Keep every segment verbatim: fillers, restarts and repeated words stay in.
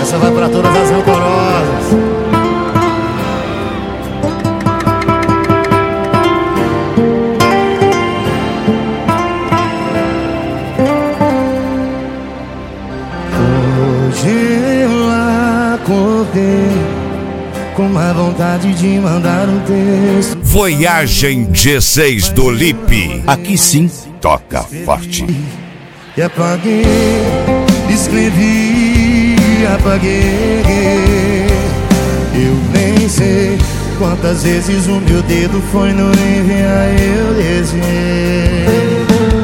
Essa vai pra todas as rancorosas. Hoje eu acordei com uma vontade de mandar um texto. Voyagem G seis do Lipe. Aqui sim toca forte. E apaguei, escrevi, apaguei. Eu nem sei quantas vezes o meu dedo foi no enviar, eu desenhei.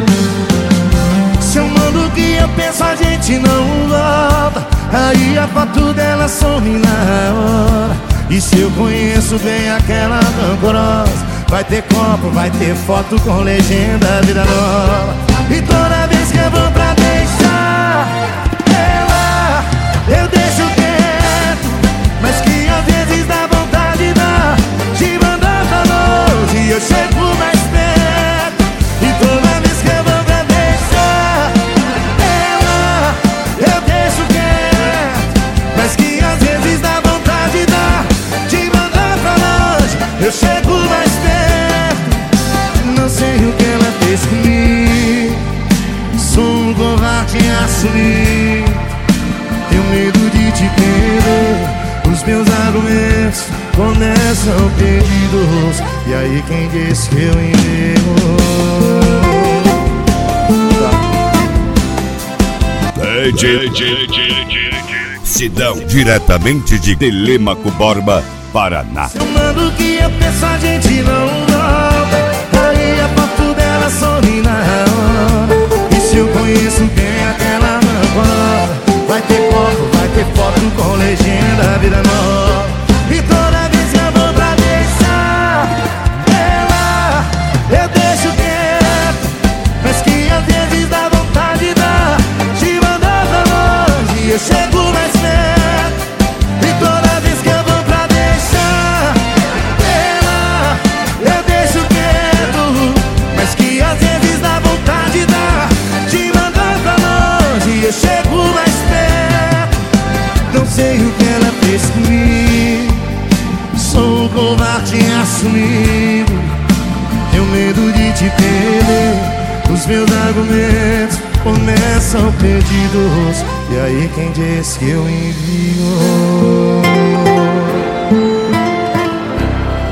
Se eu mando o que eu penso, a gente não volta. Aí a foto dela some na hora. E se eu conheço bem aquela rancorosa, vai ter copo, vai ter foto com legenda, vida nova. E toda vez que eu vou pra deixar ela, eu deixo quieto, mas que às vezes dá vontade dá de mandar pra longe e eu chego mais perto. E toda vez que eu vou pra deixar ela, eu deixo quieto, mas que às vezes dá vontade dá de mandar pra longe, eu chego mais perto. Não sei o que ela fez comigo, sou um covarde em assumir. Tenho medo de te perder, os meus argumentos começam perdidos. E aí quem disse que eu enterro? Sidão, diretamente de Telêmaco Borba, Paraná. Se eu mando o que eu penso, a gente não volta. Aí a foto dela some na hora. E se eu conheço bem aquela rancorosa, vai ter foto, vai ter foto com legenda, vida nova. E toda vez que eu vou pra deixar ela, eu deixo quieto, mas que às vezes dá vontade dá de mandar pra longe e eu chego mais perto. E toda vez que eu vou pra deixar ela, eu deixo quieto, mas que às vezes dá vontade dá de mandar pra longe e eu chego mais perto. Não sei o que ela fez comigo, sou um covarde em assumir. Tenho medo de te perder, os meus argumentos começam perdidos. E aí quem diz que eu envio?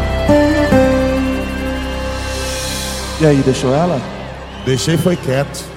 E aí, deixou ela? Deixei, foi quieto.